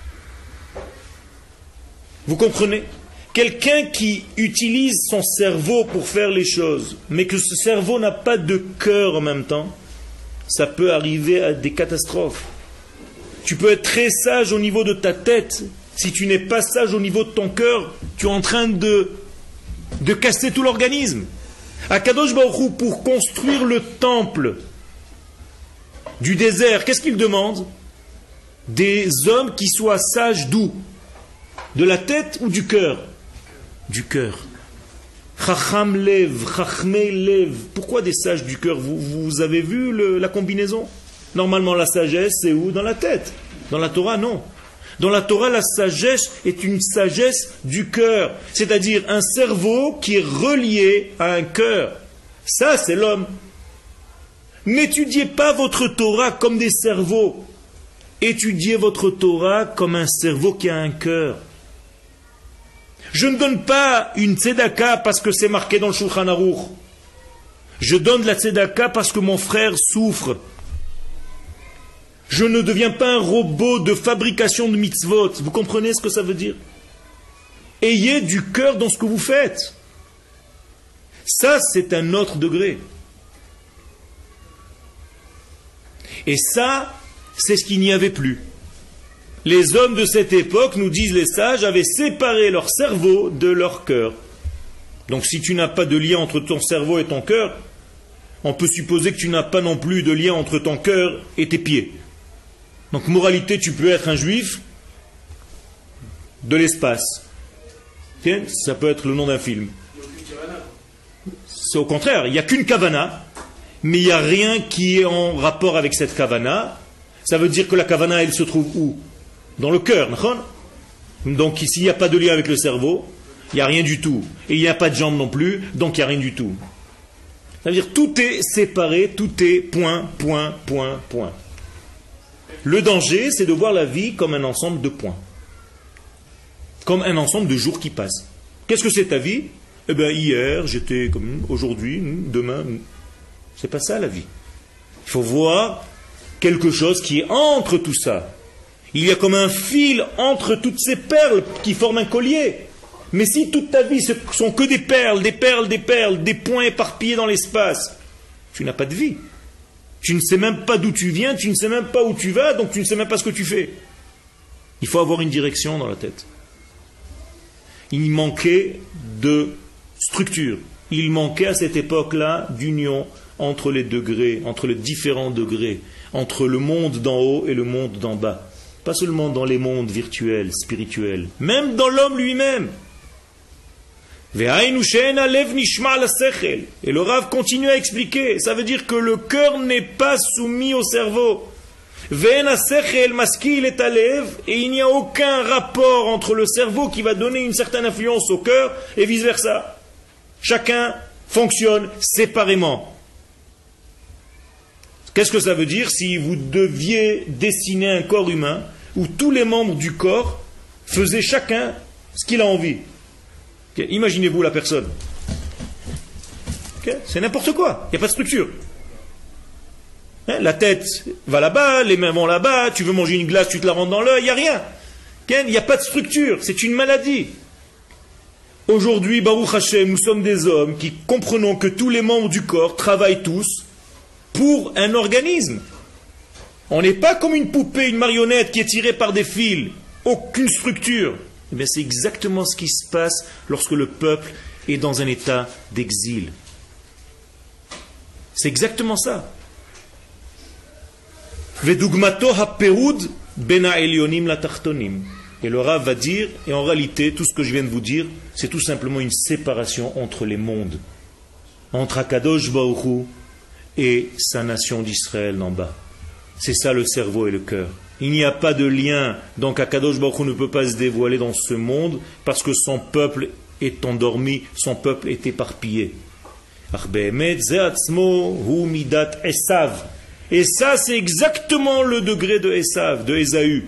Vous comprenez? Quelqu'un qui utilise son cerveau pour faire les choses, mais que ce cerveau n'a pas de cœur en même temps, ça peut arriver à des catastrophes. Tu peux être très sage au niveau de ta tête. Si tu n'es pas sage au niveau de ton cœur, tu es en train de, de casser tout l'organisme. Akadosh Baruch Hu, pour construire le temple du désert, qu'est-ce qu'il demande? Des hommes qui soient sages d'où? De la tête ou du cœur? Du cœur. Chacham lev, chachmei lev. Pourquoi des sages du cœur? vous, vous avez vu le, la combinaison? Normalement la sagesse c'est où? Dans la tête. Dans la Torah non. Dans la Torah, la sagesse est une sagesse du cœur, c'est-à-dire un cerveau qui est relié à un cœur. Ça, c'est l'homme. N'étudiez pas votre Torah comme des cerveaux. Étudiez votre Torah comme un cerveau qui a un cœur. Je ne donne pas une tzedaka parce que c'est marqué dans le Shulchan Aruch. Je donne de la tzedaka parce que mon frère souffre. Je ne deviens pas un robot de fabrication de mitzvot. Vous comprenez ce que ça veut dire? Ayez du cœur dans ce que vous faites. Ça, c'est un autre degré. Et ça, c'est ce qu'il n'y avait plus. Les hommes de cette époque, nous disent les sages, avaient séparé leur cerveau de leur cœur. Donc si tu n'as pas de lien entre ton cerveau et ton cœur, on peut supposer que tu n'as pas non plus de lien entre ton cœur et tes pieds. Donc moralité, tu peux être un juif de l'espace. Okay? Ça peut être le nom d'un film. C'est au contraire, il n'y a qu'une kavana, mais il n'y a rien qui est en rapport avec cette kavana. Ça veut dire que la kavana, elle se trouve où? Dans le cœur. Donc s'il n'y a pas de lien avec le cerveau, il n'y a rien du tout. Et il n'y a pas de jambes non plus, donc il n'y a rien du tout. Ça veut dire tout est séparé, tout est point, point, point, point. Le danger, c'est de voir la vie comme un ensemble de points. Comme un ensemble de jours qui passent. Qu'est-ce que c'est ta vie? Eh bien, hier, j'étais comme aujourd'hui, demain. C'est pas ça la vie. Il faut voir quelque chose qui est entre tout ça. Il y a comme un fil entre toutes ces perles qui forment un collier. Mais si toute ta vie ce sont que des perles, des perles, des perles, des points éparpillés dans l'espace, tu n'as pas de vie. Tu ne sais même pas d'où tu viens, tu ne sais même pas où tu vas, donc tu ne sais même pas ce que tu fais. Il faut avoir une direction dans la tête. Il manquait de structure. Il manquait à cette époque-là d'union entre les degrés, entre les différents degrés, entre le monde d'en haut et le monde d'en bas. Pas seulement dans les mondes virtuels, spirituels, même dans l'homme lui-même. Et le Rav continue à expliquer, ça veut dire que le cœur n'est pas soumis au cerveau. Et il n'y a aucun rapport entre le cerveau qui va donner une certaine influence au cœur et vice-versa. Chacun fonctionne séparément. Qu'est-ce que ça veut dire si vous deviez dessiner un corps humain où tous les membres du corps faisaient chacun ce qu'il a envie? Okay. Imaginez-vous la personne. Okay. C'est n'importe quoi, il n'y a pas de structure. Hein? La tête va là-bas, les mains vont là-bas, tu veux manger une glace, tu te la rentres dans l'œil, il n'y a rien. Okay. Il n'y a pas de structure, c'est une maladie. Aujourd'hui, Baruch Hashem, nous sommes des hommes qui comprenons que tous les membres du corps travaillent tous pour un organisme. On n'est pas comme une poupée, une marionnette qui est tirée par des fils, aucune structure. Eh bien, c'est exactement ce qui se passe lorsque le peuple est dans un état d'exil. C'est exactement ça. Vedugmato haperud bena elionim la tartonim. Et le Rav va dire, et en réalité, tout ce que je viens de vous dire, c'est tout simplement une séparation entre les mondes, entre Akadosh Baruch Hu et sa nation d'Israël en bas. C'est ça le cerveau et le cœur. Il n'y a pas de lien, donc Akadosh Baruch Hu ne peut pas se dévoiler dans ce monde parce que son peuple est endormi, son peuple est éparpillé. Et ça, c'est exactement le degré de Esav, de Ésaü.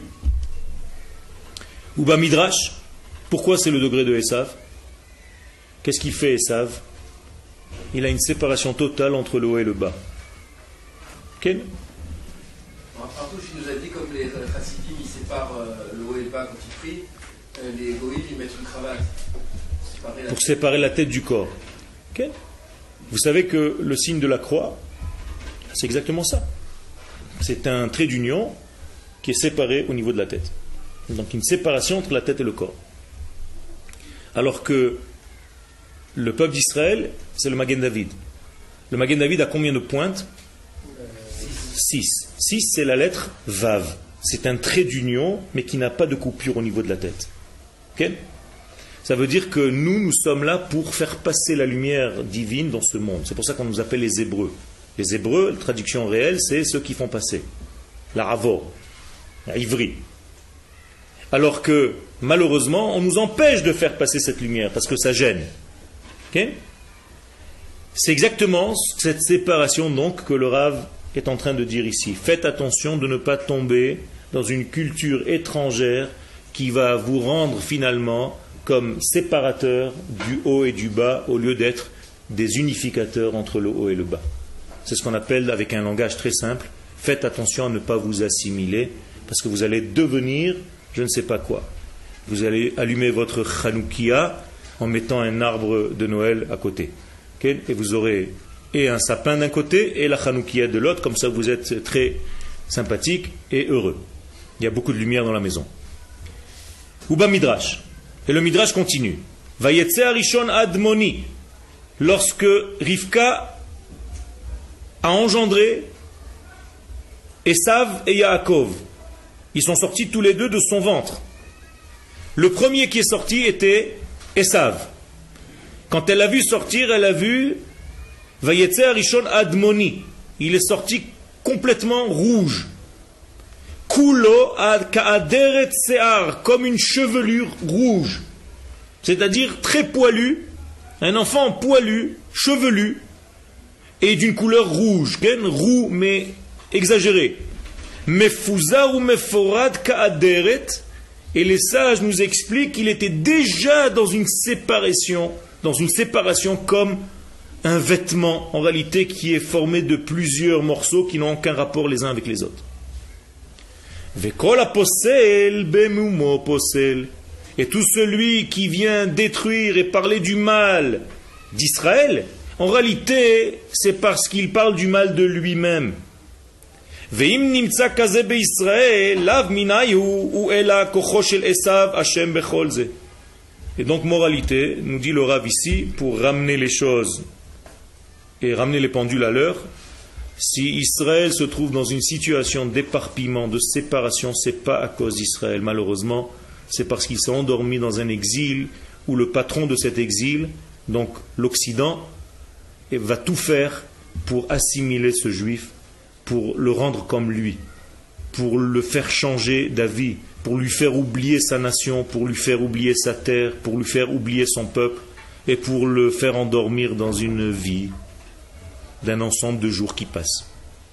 Ou Midrash, pourquoi c'est le degré de Esav? Qu'est-ce qu'il fait Esav? Il a une séparation totale entre le haut et le bas. Ken? Partouche, il nous a dit, comme les chassidim, ils séparent euh, le haut et le bas quand ils prient, euh, les goïms, ils mettent une cravate. Séparer pour séparer la tête du corps. Okay. Vous savez que le signe de la croix, c'est exactement ça. C'est un trait d'union qui est séparé au niveau de la tête. Donc une séparation entre la tête et le corps. Alors que le peuple d'Israël, c'est le Magen David. Le Magen David a combien de pointes? Six. Six, c'est la lettre Vav. C'est un trait d'union, mais qui n'a pas de coupure au niveau de la tête. Okay? Ça veut dire que nous, nous sommes là pour faire passer la lumière divine dans ce monde. C'est pour ça qu'on nous appelle les Hébreux. Les Hébreux, la traduction réelle, c'est ceux qui font passer. La Ravo, la Ivri. Alors que, malheureusement, on nous empêche de faire passer cette lumière, parce que ça gêne. Okay? C'est exactement cette séparation donc que le Rav est en train de dire ici. Faites attention de ne pas tomber dans une culture étrangère qui va vous rendre finalement comme séparateurs du haut et du bas au lieu d'être des unificateurs entre le haut et le bas. C'est ce qu'on appelle avec un langage très simple, faites attention à ne pas vous assimiler parce que vous allez devenir je ne sais pas quoi. Vous allez allumer votre Hanoukia en mettant un arbre de Noël à côté. Okay? Et vous aurez et un sapin d'un côté et la Hanoukia de l'autre, comme ça vous êtes très sympathique et heureux. Il y a beaucoup de lumière dans la maison. Uba Midrash. Et le Midrash continue. Vayetse Arishon Admoni. Lorsque Rivka a engendré Esav et Yaakov, ils sont sortis tous les deux de son ventre. Le premier qui est sorti était Esav. Quand elle l'a vu sortir, elle a vu Vayetse Arishon Admoni. Il est sorti complètement rouge. Kulo ka'aderet se'ar, comme une chevelure rouge. C'est-à-dire très poilu, un enfant poilu, chevelu, et d'une couleur rouge, roux mais exagéré. Mefuzar ou meforad ka'aderet, et les sages nous expliquent qu'il était déjà dans une séparation, dans une séparation comme un vêtement, en réalité, qui est formé de plusieurs morceaux qui n'ont aucun rapport les uns avec les autres. Et tout celui qui vient détruire et parler du mal d'Israël, en réalité, c'est parce qu'il parle du mal de lui-même. Et donc, moralité, nous dit le Rav ici, pour ramener les choses et ramener les pendules à l'heure, si Israël se trouve dans une situation d'éparpillement, de séparation, ce n'est pas à cause d'Israël, malheureusement, c'est parce qu'il s'est endormi dans un exil où le patron de cet exil, donc l'Occident, va tout faire pour assimiler ce juif, pour le rendre comme lui, pour le faire changer d'avis, pour lui faire oublier sa nation, pour lui faire oublier sa terre, pour lui faire oublier son peuple, et pour le faire endormir dans une vie d'un ensemble de jours qui passent.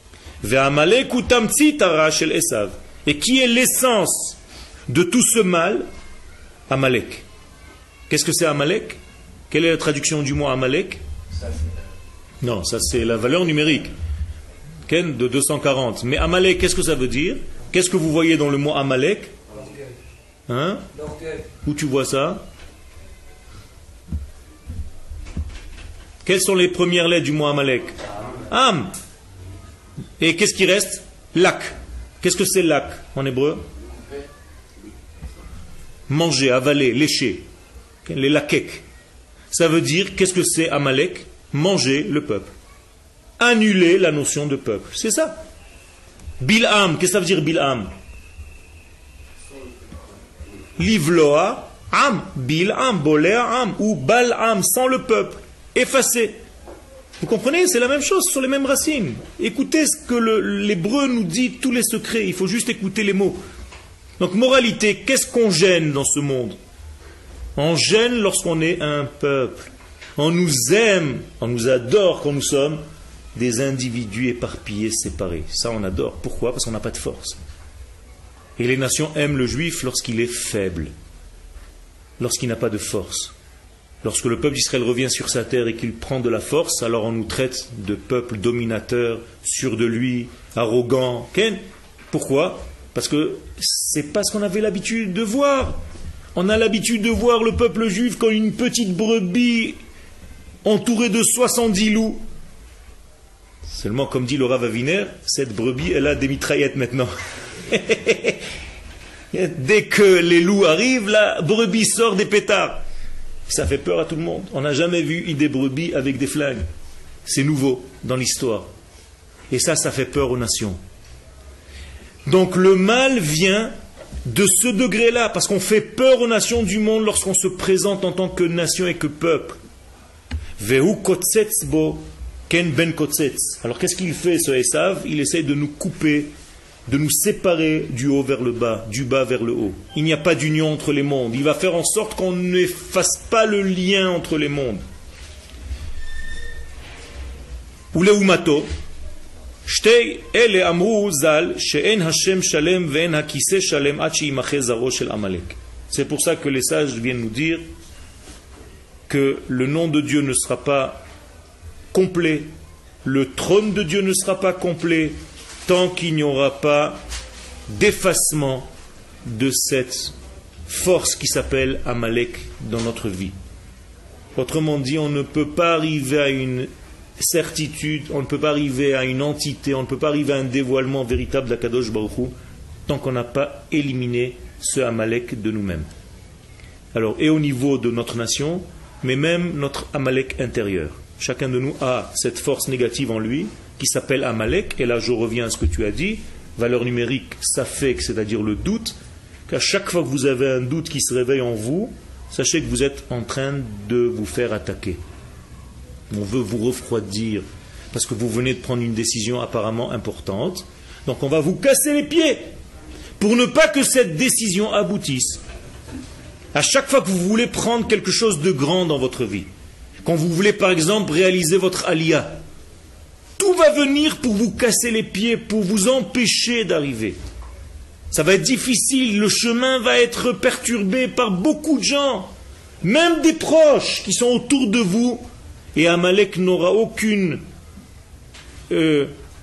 Et qui est l'essence de tout ce mal? Amalek. Qu'est-ce que c'est Amalek? Quelle est la traduction du mot Amalek? Non, ça c'est la valeur numérique de deux cent quarante. Mais Amalek, qu'est-ce que ça veut dire? Qu'est-ce que vous voyez dans le mot Amalek? Hein? Où tu vois ça? Quelles sont les premières lettres du mot Amalek? Am. Et qu'est-ce qui reste? Lak. Qu'est-ce que c'est lak en hébreu? Manger, avaler, lécher. Les lakek. Ça veut dire, qu'est-ce que c'est Amalek? Manger le peuple. Annuler la notion de peuple. C'est ça. Bil'am. Qu'est-ce que ça veut dire Bil'am? Livloa, am. Bil'am, bolea, am. Ou bal'am, sans le peuple. Effacé. Vous comprenez? C'est la même chose, ce sont les mêmes racines. Écoutez ce que le, l'hébreu nous dit, tous les secrets. Il faut juste écouter les mots. Donc, moralité, qu'est-ce qu'on gêne dans ce monde? On gêne lorsqu'on est un peuple. On nous aime, on nous adore quand nous sommes des individus éparpillés, séparés. Ça, on adore. Pourquoi? Parce qu'on n'a pas de force. Et les nations aiment le juif lorsqu'il est faible, lorsqu'il n'a pas de force. Lorsque le peuple d'Israël revient sur sa terre et qu'il prend de la force, alors on nous traite de peuple dominateur, sûr de lui, arrogant. Pourquoi? Parce que c'est pas ce qu'on avait l'habitude de voir. On a l'habitude de voir le peuple juif comme une petite brebis entourée de soixante-dix loups. Seulement, comme dit le Rav Aviner, cette brebis, elle a des mitraillettes maintenant. Dès que les loups arrivent, la brebis sort des pétards. Ça fait peur à tout le monde. On n'a jamais vu des brebis avec des flingues. C'est nouveau dans l'histoire. Et ça, ça fait peur aux nations. Donc le mal vient de ce degré-là, parce qu'on fait peur aux nations du monde lorsqu'on se présente en tant que nation et que peuple. Vehu kotzetz bo ken ben kotzetz. Alors qu'est-ce qu'il fait ce Esav? Il essaie de nous couper de nous séparer du haut vers le bas, du bas vers le haut. Il n'y a pas d'union entre les mondes. Il va faire en sorte qu'on ne fasse pas le lien entre les mondes. Uleumato, shtei ele amru zal she'en Hashem shalem ve'en hakiseh shalem ad she'imacheh zaro shel Amalek. C'est pour ça que les sages viennent nous dire que le nom de Dieu ne sera pas complet, le trône de Dieu ne sera pas complet tant qu'il n'y aura pas d'effacement de cette force qui s'appelle Amalek dans notre vie. Autrement dit, on ne peut pas arriver à une certitude, on ne peut pas arriver à une entité, on ne peut pas arriver à un dévoilement véritable d'Akadosh Baruch Hu tant qu'on n'a pas éliminé ce Amalek de nous-mêmes. Alors, et au niveau de notre nation, mais même notre Amalek intérieur. Chacun de nous a cette force négative en lui qui s'appelle Amalek, et là je reviens à ce que tu as dit, valeur numérique, safek, c'est-à-dire le doute, qu'à chaque fois que vous avez un doute qui se réveille en vous, sachez que vous êtes en train de vous faire attaquer. On veut vous refroidir, parce que vous venez de prendre une décision apparemment importante, donc on va vous casser les pieds, pour ne pas que cette décision aboutisse. À chaque fois que vous voulez prendre quelque chose de grand dans votre vie, quand vous voulez par exemple réaliser votre aliyah, tout va venir pour vous casser les pieds, pour vous empêcher d'arriver. Ça va être difficile, le chemin va être perturbé par beaucoup de gens, même des proches qui sont autour de vous, et Amalek n'aura aucune euh,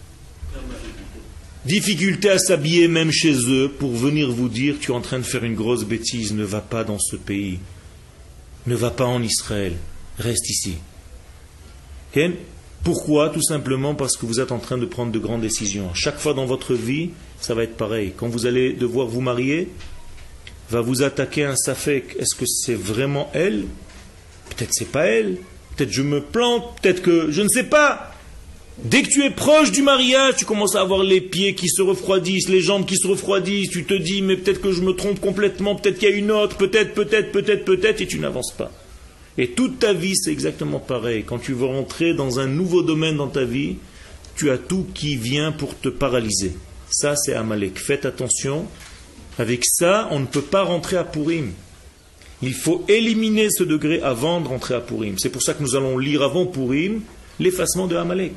difficulté à s'habiller même chez eux pour venir vous dire tu es en train de faire une grosse bêtise, ne va pas dans ce pays, ne va pas en Israël, reste ici. Okay? Pourquoi? Tout simplement parce que vous êtes en train de prendre de grandes décisions. Chaque fois dans votre vie, ça va être pareil. Quand vous allez devoir vous marier, va vous attaquer un safek. Est-ce que c'est vraiment elle? Peut-être c'est pas elle. Peut-être je me plante. Peut-être que je ne sais pas. Dès que tu es proche du mariage, tu commences à avoir les pieds qui se refroidissent, les jambes qui se refroidissent. Tu te dis mais peut-être que je me trompe complètement. Peut-être qu'il y a une autre. Peut-être, peut-être, peut-être, peut-être. Et tu n'avances pas. Et toute ta vie, c'est exactement pareil. Quand tu veux rentrer dans un nouveau domaine dans ta vie, tu as tout qui vient pour te paralyser. Ça, c'est Amalek. Faites attention. Avec ça, on ne peut pas rentrer à Purim. Il faut éliminer ce degré avant de rentrer à Purim. C'est pour ça que nous allons lire avant Purim l'effacement de Amalek.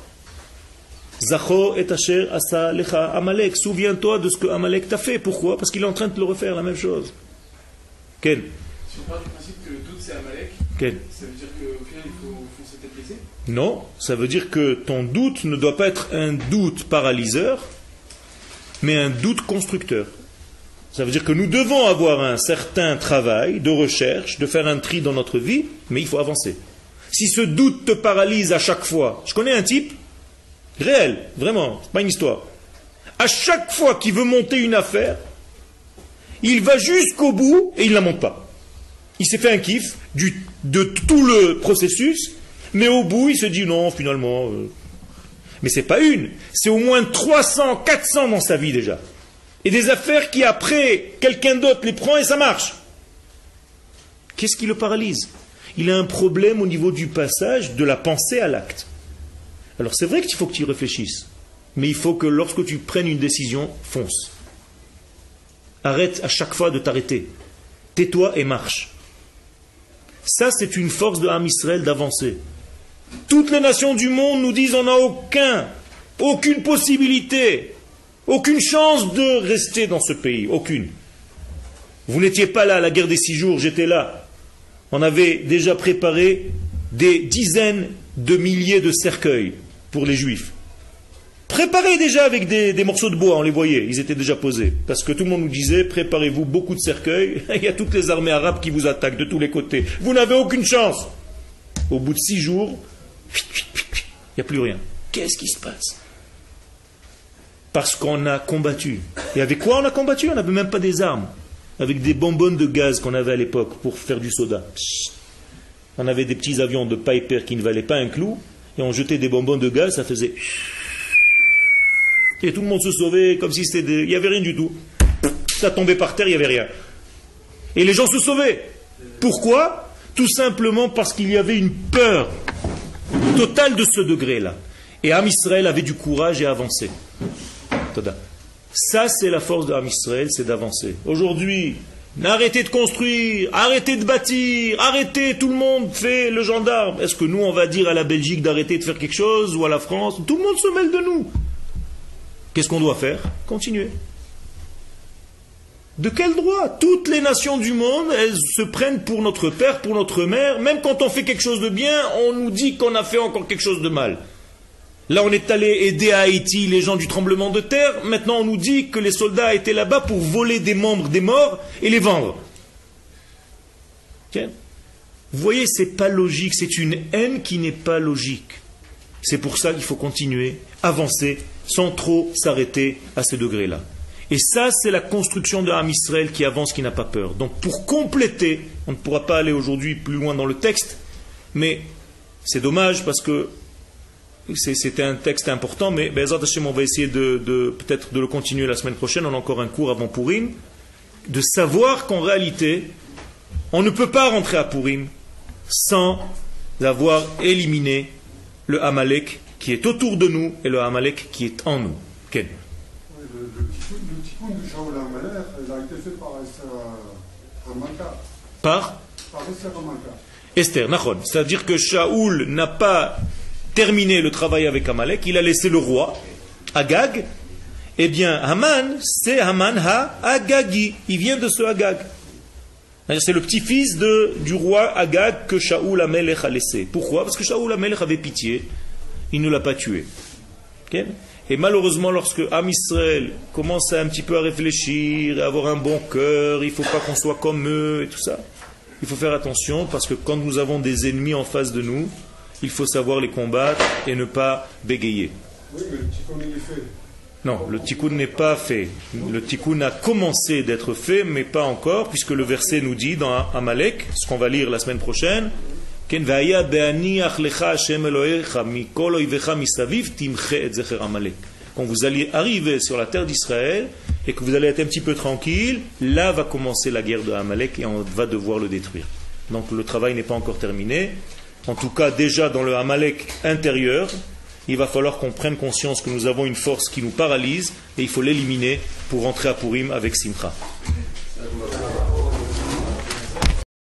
Zachor et asher asa lecha Amalek. Souviens-toi de ce que Amalek t'a fait. Pourquoi? Parce qu'il est en train de te le refaire, la même chose. Quel? Si on part du principe que le doute c'est Amalek, Quel? ça veut dire qu'au final il faut foncer tête baissée? Non, ça veut dire que ton doute ne doit pas être un doute paralyseur, mais un doute constructeur. Ça veut dire que nous devons avoir un certain travail de recherche, de faire un tri dans notre vie, mais il faut avancer. Si ce doute te paralyse à chaque fois, je connais un type, réel, vraiment, c'est pas une histoire. À chaque fois qu'il veut monter une affaire, il va jusqu'au bout et il ne la monte pas. Il s'est fait un kiff du, de tout le processus, mais au bout, il se dit non, finalement. Euh... Mais c'est pas une, c'est au moins trois cents, quatre cents dans sa vie déjà. Et des affaires qui après, quelqu'un d'autre les prend et ça marche. Qu'est-ce qui le paralyse? Il a un problème au niveau du passage de la pensée à l'acte. Alors c'est vrai qu'il faut que tu y réfléchisses, mais il faut que lorsque tu prennes une décision, fonce. Arrête à chaque fois de t'arrêter. Tais-toi et marche. Ça, c'est une force de Ham Israël d'avancer. Toutes les nations du monde nous disent on n'a aucun, aucune possibilité, aucune chance de rester dans ce pays. Aucune. Vous n'étiez pas là à la guerre des six jours, j'étais là. On avait déjà préparé des dizaines de milliers de cercueils pour les Juifs. Préparés déjà avec des, des morceaux de bois, on les voyait, ils étaient déjà posés. Parce que tout le monde nous disait, préparez-vous beaucoup de cercueils, il y a toutes les armées arabes qui vous attaquent de tous les côtés. Vous n'avez aucune chance. Au bout de six jours, il n'y a plus rien. Qu'est-ce qui se passe? Parce qu'on a combattu. Et avec quoi on a combattu? On n'avait même pas des armes. Avec des bonbonnes de gaz qu'on avait à l'époque pour faire du soda. On avait des petits avions de Piper qui ne valaient pas un clou, et on jetait des bonbonnes de gaz, ça faisait... Et tout le monde se sauvait comme si c'était... Des... Il n'y avait rien du tout. Ça tombait par terre, il n'y avait rien. Et les gens se sauvaient. Pourquoi? Tout simplement parce qu'il y avait une peur totale de ce degré-là. Et Ham Israël avait du courage et avançait. Tada. Ça, c'est la force de Am Israël, c'est d'avancer. Aujourd'hui, arrêtez de construire, arrêtez de bâtir, arrêtez, tout le monde fait le gendarme. Est-ce que nous, on va dire à la Belgique d'arrêter de faire quelque chose, ou à la France? Tout le monde se mêle de nous. Qu'est-ce qu'on doit faire? Continuer. De quel droit? Toutes les nations du monde, elles se prennent pour notre père, pour notre mère. Même quand on fait quelque chose de bien, on nous dit qu'on a fait encore quelque chose de mal. Là, on est allé aider à Haïti les gens du tremblement de terre. Maintenant, on nous dit que les soldats étaient là-bas pour voler des membres des morts et les vendre. Okay. Vous voyez, c'est pas logique. C'est une haine qui n'est pas logique. C'est pour ça qu'il faut continuer, avancer, sans trop s'arrêter à ce degré-là. Et ça, c'est la construction de Am Israël qui avance, qui n'a pas peur. Donc, pour compléter, on ne pourra pas aller aujourd'hui plus loin dans le texte, mais c'est dommage parce que c'était un texte important, mais Be'ezrat Hashem, on va essayer de, de peut-être de le continuer la semaine prochaine. On a encore un cours avant Purim, de savoir qu'en réalité, on ne peut pas rentrer à Purim sans avoir éliminé le Amalek qui est autour de nous et le Amalek qui est en nous. Ken. Oui, le, le, le tikkun de Shaul Amalek, il a été fait par Esther Hamanka. Par Par Esther Hamanka. Esther, Nachon. C'est-à-dire que Shaoul n'a pas terminé le travail avec Amalek, il a laissé le roi, Agag. Eh bien, Haman, c'est Haman ha-Agagi. Il vient de ce Agag. C'est le petit-fils de, du roi Agag que Shaoul Amelech a laissé. Pourquoi? Parce que Shaoul Amelech avait pitié. Il ne l'a pas tué. Okay? Et malheureusement, lorsque Am Israël commence à un petit peu à réfléchir, à avoir un bon cœur, il ne faut pas qu'on soit comme eux et tout ça. Il faut faire attention parce que quand nous avons des ennemis en face de nous, il faut savoir les combattre et ne pas bégayer. Oui, mais le tikkun il est fait. Non, le tikkun n'est pas fait. Le tikkun a commencé d'être fait, mais pas encore, puisque le verset nous dit dans Amalek, ce qu'on va lire la semaine prochaine, quand vous allez arriver sur la terre d'Israël et que vous allez être un petit peu tranquille, là va commencer la guerre de Amalek et on va devoir le détruire. Donc le travail n'est pas encore terminé. En tout cas, déjà dans le Amalek intérieur, il va falloir qu'on prenne conscience que nous avons une force qui nous paralyse et il faut l'éliminer pour rentrer à Purim avec Simcha.